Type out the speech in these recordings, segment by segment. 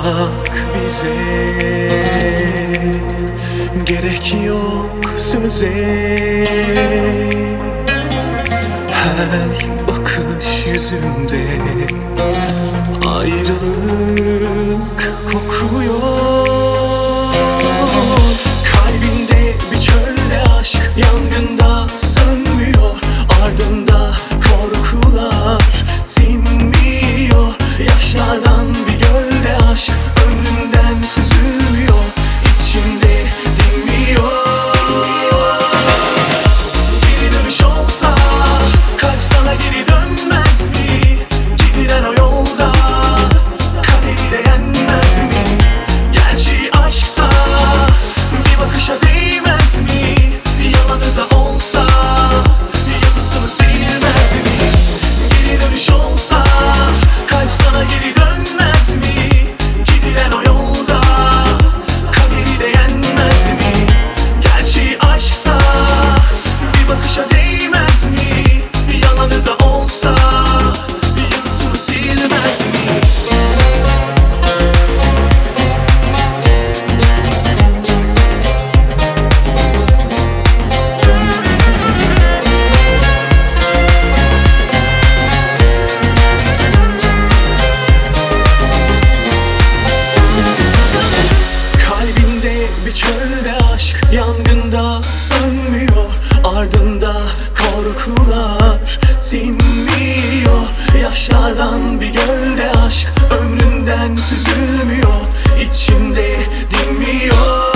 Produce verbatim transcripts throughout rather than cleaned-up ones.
bak bize, gerek yok söze. Her bakış yüzünde ayrılık kokuyor. Kalbinde bir çölde aşk yangında sönmüyor, ardında korkular sinmiyor. Yaşlardan bir gölde aşk ömründen süzülmüyor, içimde dinmiyor. Geri dönüş olsa kalp sana geri dönmez mi? Gidilen o yolda kaderi de yenmez mi? Gerçi aşksa bir bakışa değmez mi? Yalanı da olsa yazısını silmez mi? Geri dönüş olsa kalp sana geri dönmez mi? Gidilen o yolda kaderi de yenmez mi? Gerçi aşksa bir bakışa değmez mi? Yalanı da olsa yazısını silmez mi? Kalbinde bir çölde aşk yangında sönmüyor, ardında korkular sinmiyor. Yaşlardan bir gölde aşk ömründen süzülmüyor, içimde dinmiyor.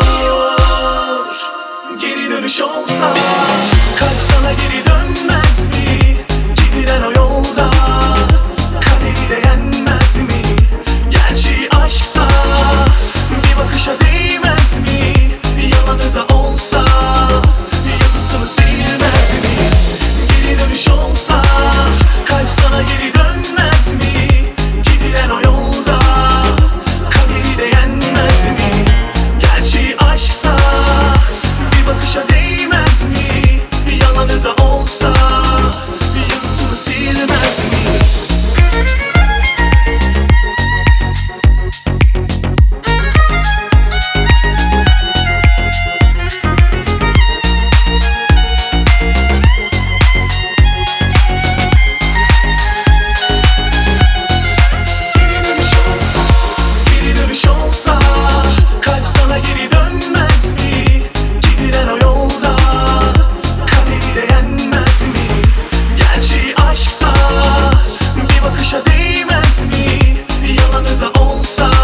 Geri dönüş olsa kalp sana geri dönmez mi? Gidilen o yolda kaderi de yenmez mi? Gerçi aşksa bir bakışa değmez mi? Yalanı da olsa yazısını silmez mi? Geri dönüş olsa kalp sana geri dönmez mi? Gidilen o yolda kaderi de yenmez mi? Gerçi aşksa bir bakışa değmez mi? Yalanı da olsa yazısını silmez mi? Geri dönüş olsa kalp sana geri dönmez mi? Gidilen o yolda kaderi de yenmez mi? Gerçi aşksa bir bakışa değmez mi? Yalanı da olsa